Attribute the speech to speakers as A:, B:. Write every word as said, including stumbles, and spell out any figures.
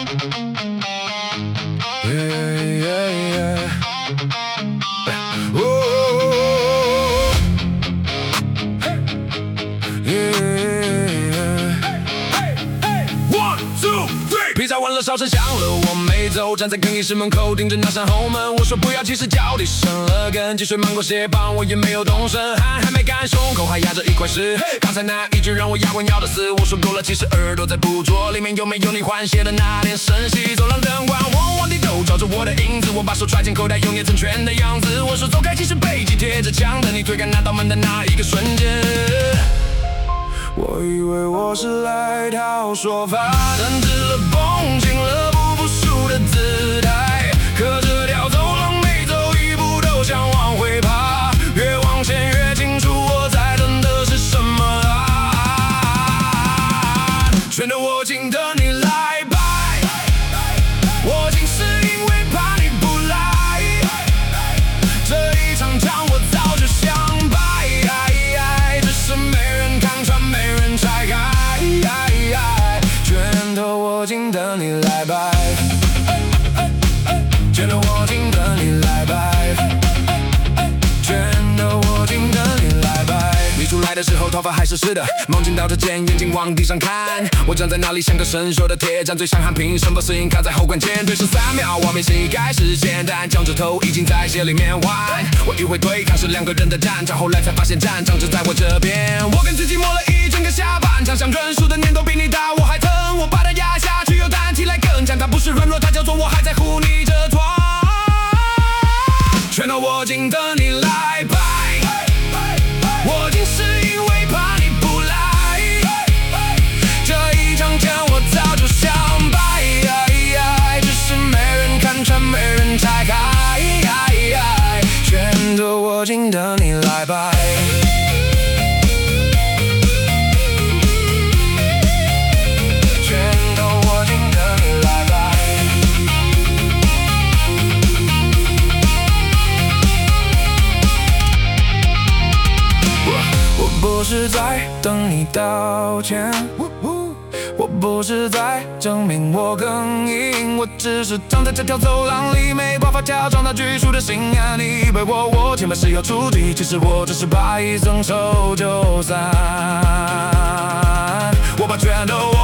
A: Yeah, yeah, yeah. Oh, yeah. One, two, three。披萨完了，哨声响了，我没走，站在更衣室门口，盯着那扇后门。我说不要，其实脚底生了根，积水漫过鞋帮，我也没有动身，汗还没干，胸口还压着一块石。刚才那一句让我牙关咬得死，我说够了，其实耳朵在捕捉，里面有没有你换血的那点声息？走廊灯光往往地都照着我的影子，我把手揣进口袋，用力成拳的样子。我说走开，其实背脊贴着墙，等你推开那道门的那一个瞬间。我以为我是来讨说法，甚至了绷紧了不服输的姿态，可这条走廊每走一步都想往回爬，越往前越清楚我在等的是什么啊，全都握紧的你来吧，握紧是因为怕你不来，这一场仗我早就想败，只是没人看穿没人拆开，拳头握紧的你来吧，拳头握紧的你来吧，拳头握紧的你来吧。你出来的时候头发还是湿的，梦境倒着肩，眼睛往地上看，我站在那里像个生锈的铁站，最想喊凭什么声音卡在喉管间，对视三秒，画面是一开始简单，僵着头已经在血里面玩，我以为对抗是两个人的战场，后来才发现战场就在我这边，我跟自己磨了一整个下半场，想认输的念头比你大我还疼，我把它压下去，有胆气来更强，它不是软弱，它叫做我还在乎你这团，拳头握紧的你来吧，握紧是因为怕你不来，这一场仗我早就想败，只是没人看穿没人拆开，拳头握紧的你来吧，拳头握紧的你来吧，我不是在等你道歉，我不是在证明我更硬，我只是站在这条走廊里，没办法跳上那拘束的心安，你以为我我前面是要出击，其实我只是怕一松手就散，我把拳头